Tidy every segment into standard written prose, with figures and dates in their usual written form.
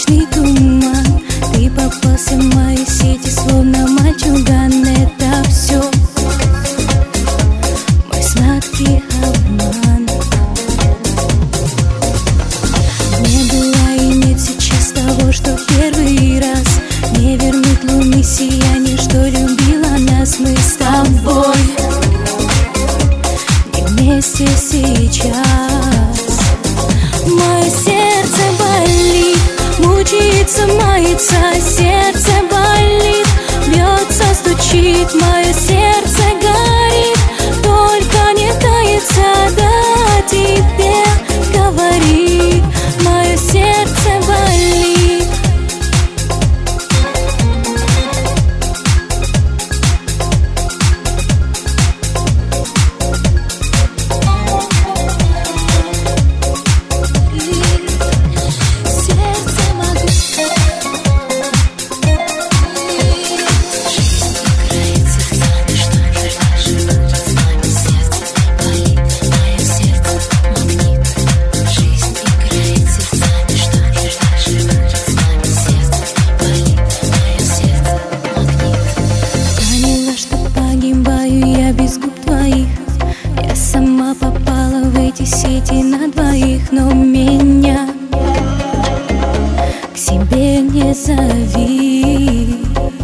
ночный туман. Ты попался в мои сети, словно мальчуган. Это все мой сладкий обман. Не было и нет сейчас того, что в первый раз. Не вернуть луны сияние, что любила нас. Мы с тобой не вместе сейчас. Мое сердце болит, мучается, мается. Сердце болит, бьется, стучит. Мое сердце горит, только не тается. Да, тебе говорит, мое сердце болит. Без губ твоих я сама попала в эти сети на двоих. Но меня к себе не зови.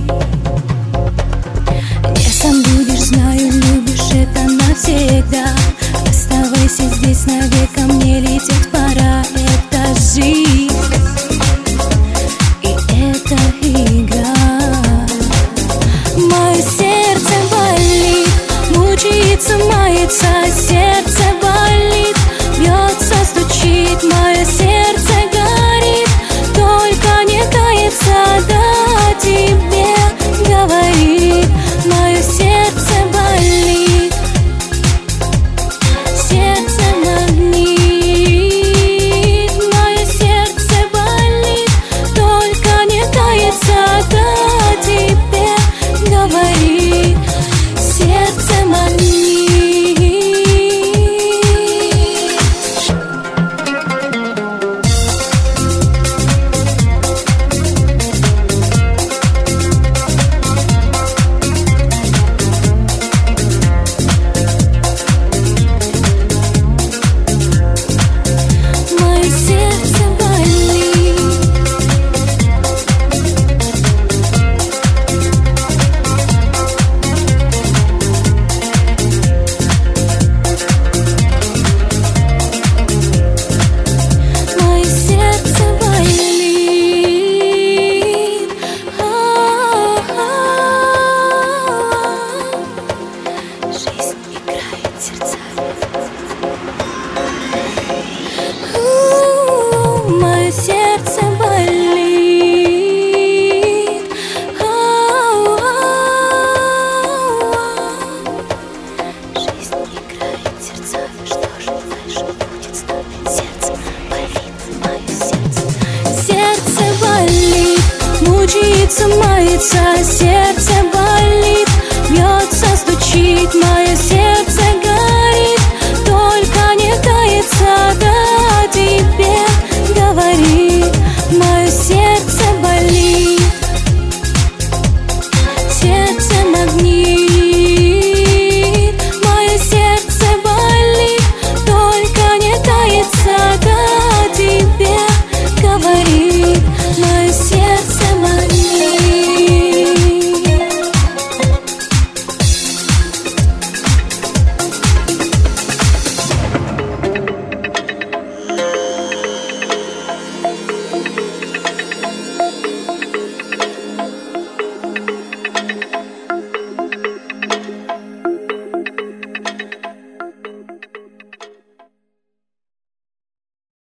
Не сам будешь, знаю, любишь это навсегда. Оставайся здесь навека, мне лететь пора. Это жизнь, и это игра. Мое сердце болит, мучается, мается. Сердце болит, бьется, стучит. Мое сердце горит, только не тается. Да, тебе говорит, мое сердце болит. Сердце манит, мое сердце болит, только не тается. Да, тебе говорит, сердце манит. Мое сердце болит. Мое сердце болит. Жизнь играет сердцами. Мое сердце болит. Жизнь играет сердцами. Что же дальше будет с нами? Сердце болит, мое сердце. Сердце болит, мучается, мается.